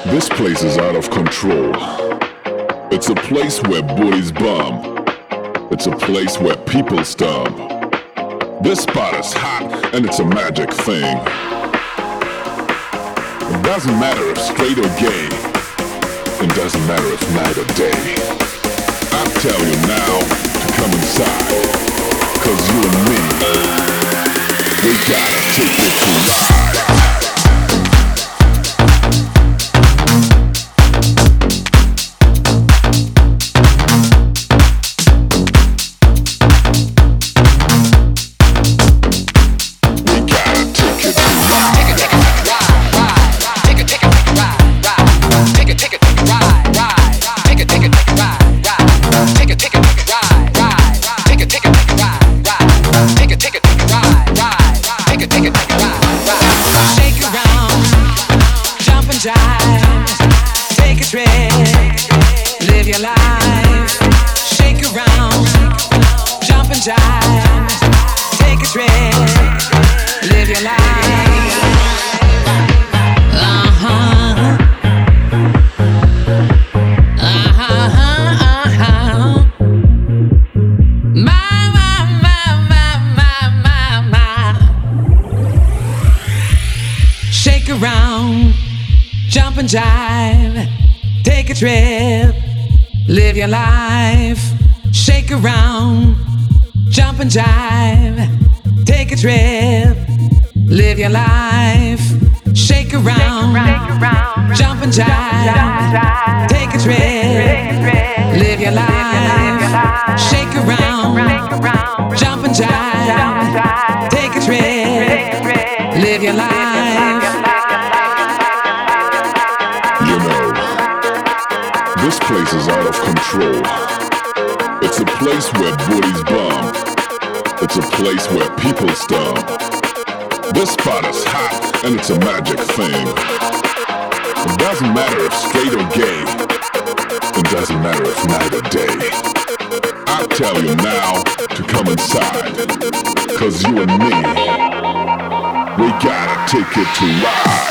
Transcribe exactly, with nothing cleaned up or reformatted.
This place is out of control. It's a place where booties bump. It's a place where people stomp. This spot is hot and it's a magic thing. It doesn't matter if straight or gay. It doesn't matter if night or day. I tell you now to come inside. Cause you and me, we gotta take it to ride. Jive, take a trip, live your life, shake around, jump and jive, take a trip, live your life, shake around, jump and jive, take a trip, live your life, shake around, jump and jive, take a trip, live your life. This place is out of control. It's a place where booties bump. It's a place where people stomp. This spot is hot and it's a magic thing. It doesn't matter if straight or gay. It doesn't matter if night or day. I tell you now to come inside. Cause you and me, we gotta take it to ride.